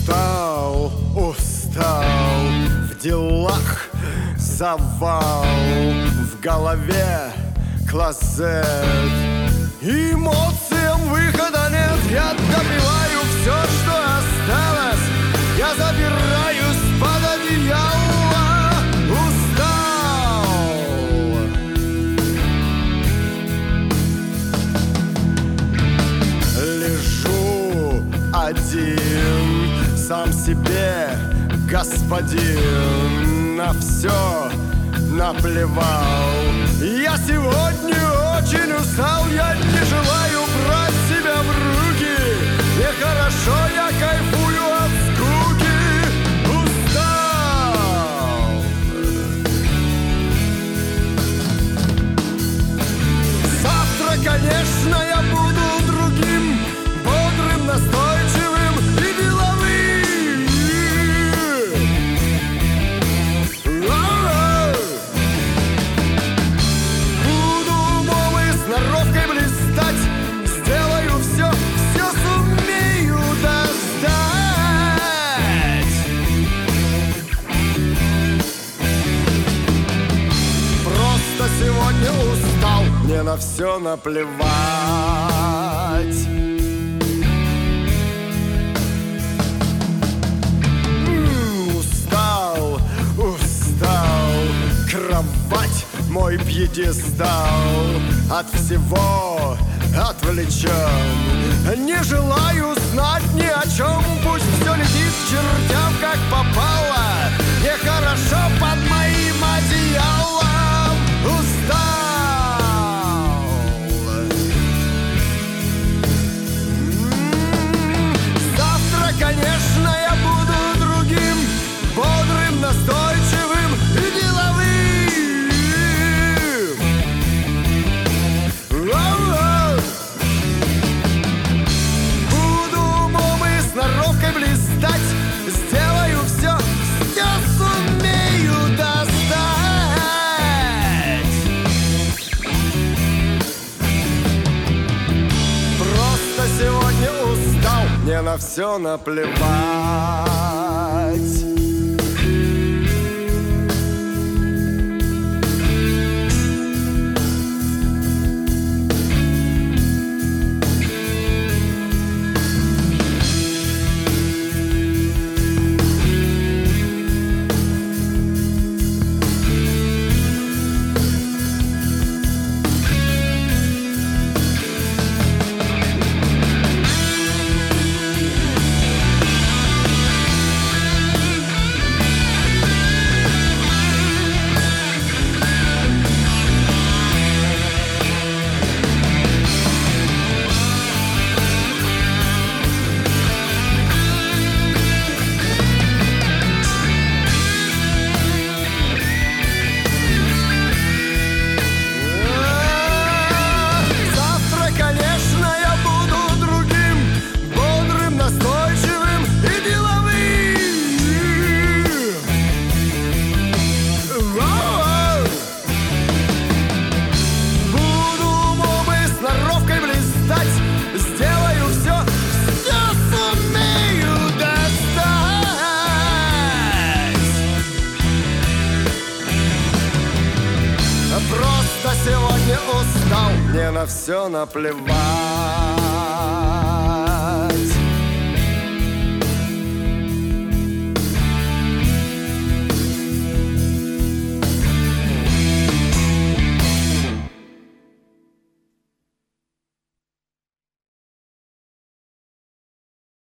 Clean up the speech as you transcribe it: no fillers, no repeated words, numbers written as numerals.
Устал, устал, в делах завал, в голове клозет, эмоциям выхода нет. Я добиваю все, что осталось, я забираюсь под одеяло. Устал, лежу один, сам себе господин, на все наплевал. Я сегодня очень устал, я не желаю брать себя в руки. Мне хорошо, я кайфую от скуки. Устал. Завтра, конечно, я буду другим, бодрым, настойчивым и деловым. Буду умом и сноровкой блистать, сделаю все, все сумею достать. Просто сегодня устал, мне на все наплевать. Устал, устал, кровать мой пьедестал, от всего отвлечен, не желаю знать ни о чем. Пусть все летит к чертям, как попало, нехорошо под моим одеялом. Устал. Завтра, конечно, я буду другим, бодрым, настойчивым и деловым. Буду умом и сноровкой блистать, сделаю все, все сумею достать. Просто сегодня устал, мне на все наплевать. Просто сегодня устал, мне на все наплевать.